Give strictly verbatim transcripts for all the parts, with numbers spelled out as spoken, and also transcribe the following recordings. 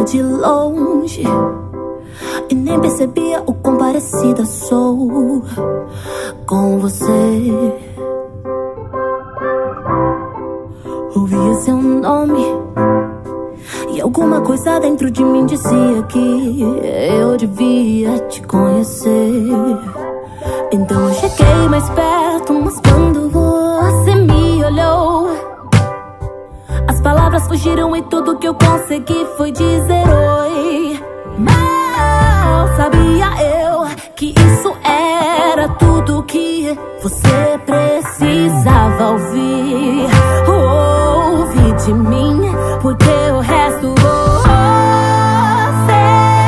de longe e nem percebia o quão parecida sou com você. Ouvia seu nome e alguma coisa dentro de mim dizia que eu devia te conhecer. Então eu cheguei mais perto, mas quando você me olhou, as palavras fugiram e tudo que eu consegui foi dizer oi. Mal sabia eu que isso era tudo que você precisava ouvir. Ouve de mim, porque o resto você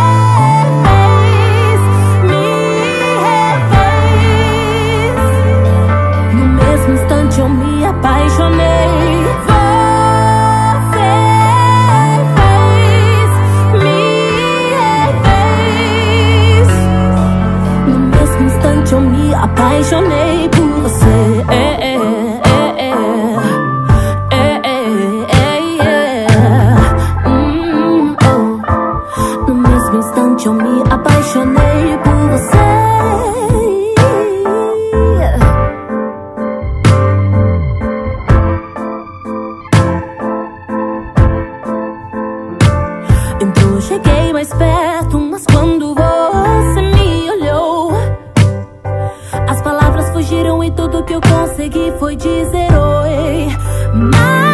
fez, me refez. No mesmo instante eu me apaixonei. Você fez, me refez. No mesmo instante eu me apaixonei por você. É, é, é, é. Eu me apaixonei por você. Então eu cheguei mais perto, mas quando você me olhou, as palavras fugiram e tudo que eu consegui foi dizer oi. Mas